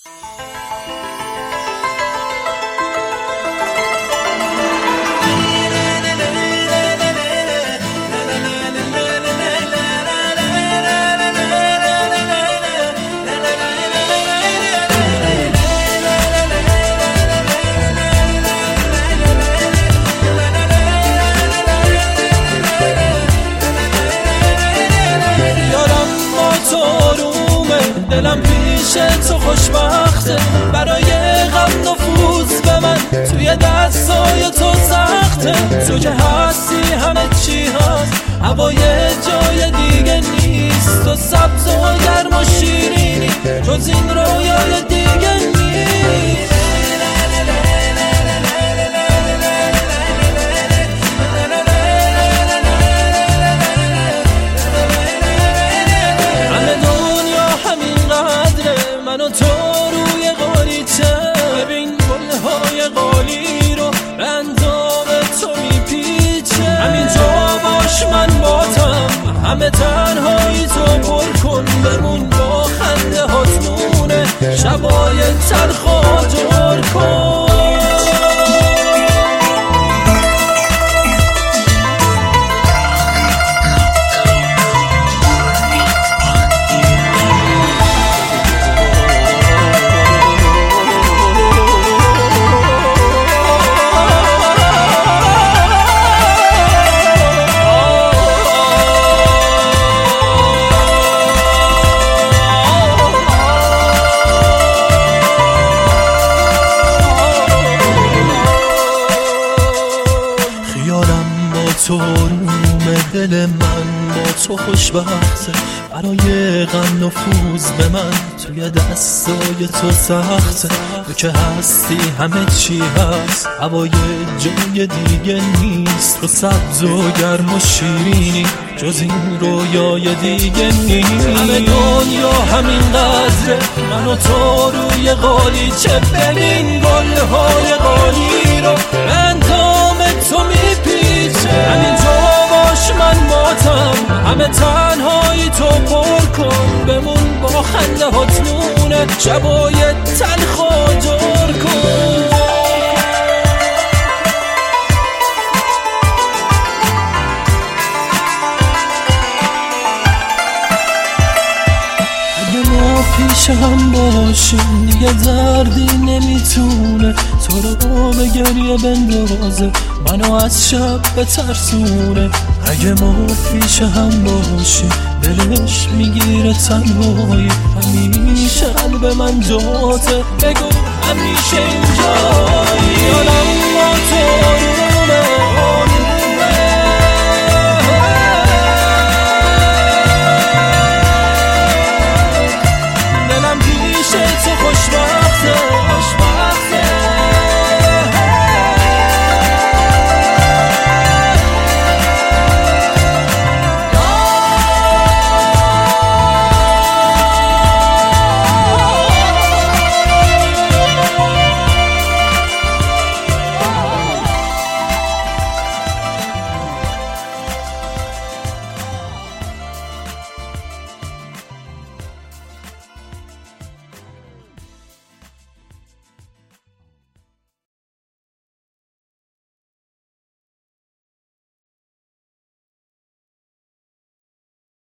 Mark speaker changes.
Speaker 1: دلم پیش تو خوشبخته، برای غم نفوذ به من توی دستای تو سخته. تو که هستی همه چی هست، هوای جای دیگه نیست. تو سبز و گرم و شیرینی، جز این رویای دیگه نیست. من و تو روی قالیچه، ببین گلهای قالی رو به اندام تو میپیچه. همینجا باش من باتم، همه تنهایی تو پر کن. بمون با خنده هاتمونه، شبای تلخ و جور کن. تو روم دل من با تو خوشبخته، برای غم نفوذ به من توی دستای تو سخته. تو که هستی همه چی هست، هوای جای دیگه نیست. تو سبز و گرم و شیرینی، جز این رویای دیگه نیست. همه دنیا همین قدره، من و تو روی قالیچه. ببین گلهای قالی رو به اندام تو میپیچه. همینجا باش من باتم، همه تنهایی تو پر کن. بمون با خنده هاتمونه، شبای تلخ و جور کن. پیش هم باشیم دیگه دردی نمیتونه تو رو به گریه بندازه، منو از شب بترسونه. اگه ما پیش هم باشیم دلش میگیره تنهایی، همیشه قلب من جاته. بگو همیشه اینجایی. یادم با تو